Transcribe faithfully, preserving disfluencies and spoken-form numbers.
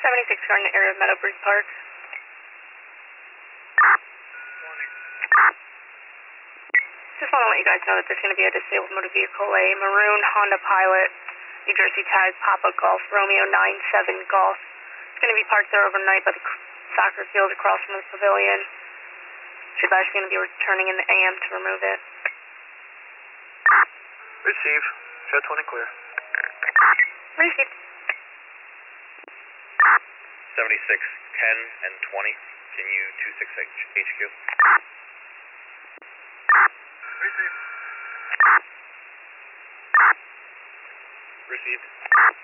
seventy-six Garden area of Meadowbrook Park. Just want to let you guys know that there's going to be a disabled motor vehicle, a maroon Honda Pilot, New Jersey tag, Papa Golf, Romeo nine seven Golf. It's going to be parked there overnight by the soccer field across from the pavilion. She's actually going to be returning in the A M to remove it. Receive. Show twenty clear. Receive. seventy-six, ten, and twenty. Can you two six H Q? Receive. Received.